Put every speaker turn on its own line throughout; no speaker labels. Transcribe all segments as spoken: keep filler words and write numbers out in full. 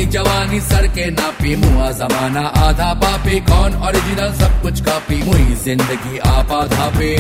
जवानी सर के नापी, मुआ जमाना आधा पापी, कौन ओरिजिनल सब कुछ कॉपी, मुई जिंदगी आपा धापे।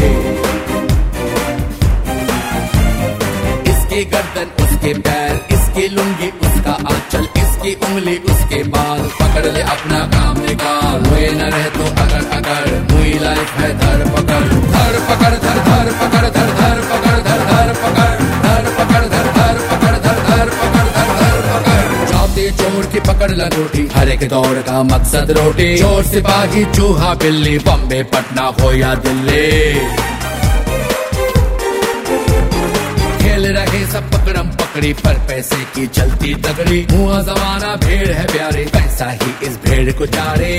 इसके गर्दन उसके पैर, इसकी लुंगी उसका आंचल, इसकी उंगली उसके बाल, पकड़ ले अपना काम निकाल, हुए न रहे तो अगर अगर, मुई लाइफ है धर पकड़, धर पकड़ धर धर पकड़ धर धर पकड़ धर धर पकड़ धर पकड़ धर धर पकड़ धर धर पकड़ धर धर पकड़। चौथी चोर की पकड़ लगोटी, हर एक दौड़ का मकसद रोटी, चोर सिपाही चूहा बिल्ली, बम्बे पटना हो या दिल्ली, खेल रहे सब पकड़म पकड़ी, पर पैसे की चलती तगड़ी, हुआ जमाना भेड़ है प्यारे, पैसा ही इस भेड़ को चारे।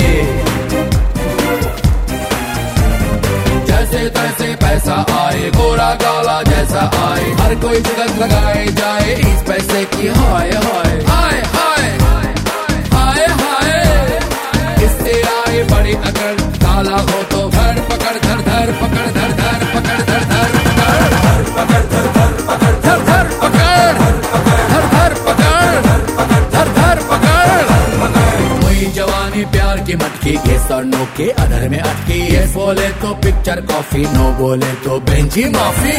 जैसे तैसे पैसा आए, गोरा काला जैसा आए, हर कोई जुगत लगाए जाए, इस पैसे की हाय हाय हाय हाय हाय हाय। इससे आए बड़ी अकड़, काला हो तो धर पकड़ धर धर पकड़ धर धर पकड़ धर धर पकड़ धर धर पकड़ धर धर पकड़ धर धर पकड़ धर धर पकड़। वही जवानी प्यार की मटकी, येस और नो के अधर में अटकी, येस बोले तो पिक्चर कॉफी, नो बोले तो बेंची माफी।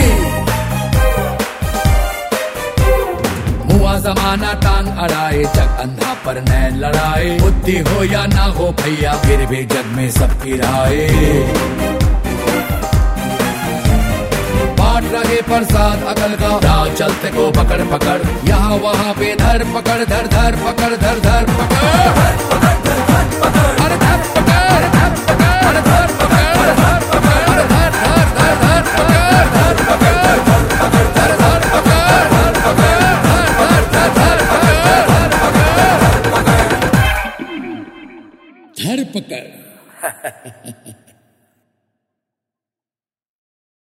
हुआ जमाना टांग अड़ाए, जग अंधा पर नैन लड़ाए, बुद्धि हो या ना हो भैया, फिर भी जग में सबकी राय, बांट रहे प्रसाद अकल का, राह चलते को पकड़ पकड़, यहाँ वहाँ पे धर पकड़ धर धर पकड़ धर धर पकड़ धर धर पकड़ धर पकड़ धर पकड़ धर पकड़ धर पकड़ धर धर धर धर पकड़ धर पकड़ धर पकड़ धर धर पकड़ धर पकड़ धर धर धर पकड़ धर पकड़ धर पकड़।